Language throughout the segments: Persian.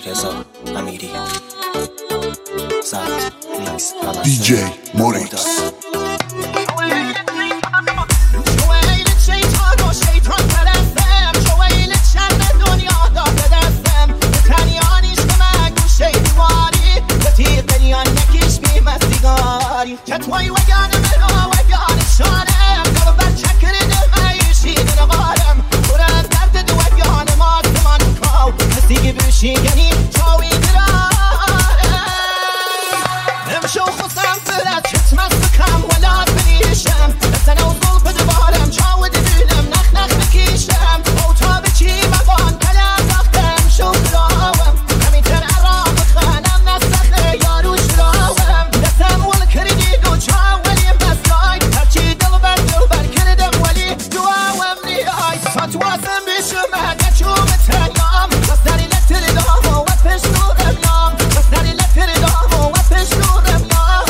رضا امیری زد میکس DJ موریکس چطوری وگانه منو وگانه شانم دلو بر چکر دل میشی دل غارم برم درد دو وگانه ما زمان کاو نسیگی بشی یعنی چاوی درارم نمشو خسم فرد چتمت بکم ولاد بنیشم نسنه و ظلف دوارم چاو دبیلم نخ نخ بکیشم او تا بچی مبان کلم داختم شو دراوم همین تر ارام خانم نسخه یارو شراوم دستم ول کردی چاولی بسای هرچی دل بر کردم ولی دعاوم نیای فتوازم بیشم هگچوم تنام بس داری لتر دام و پش نورم نام بس داری لتر دام و پش نورم نام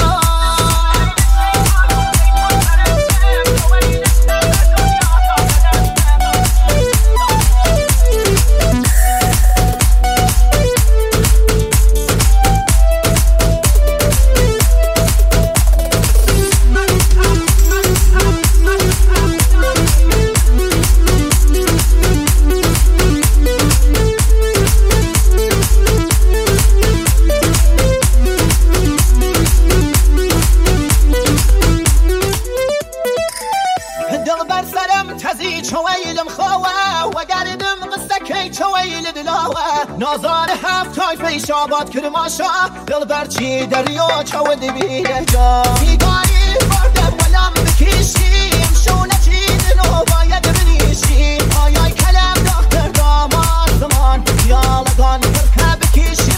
چویلم خواهد و گردم قصه کی چویل دلاوه نازار هفت های پیش آباد کرماشا دل برچی دریا چود بیره جا بیگاری بردم ولم بکشیم شونه چی دنو باید بنیشی آیای کلم دختر داماد زمان یالگان برکه بکشیم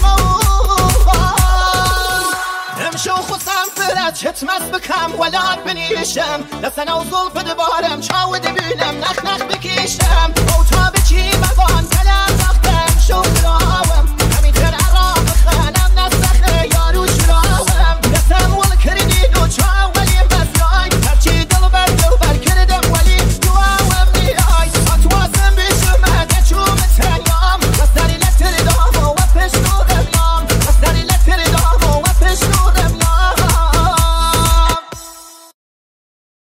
نمشو خسم فرد چتمت بکم ولاد بنیشم دستنه و ظلف دبارم چاود بینم نخ نخ بکشم او تا بچیم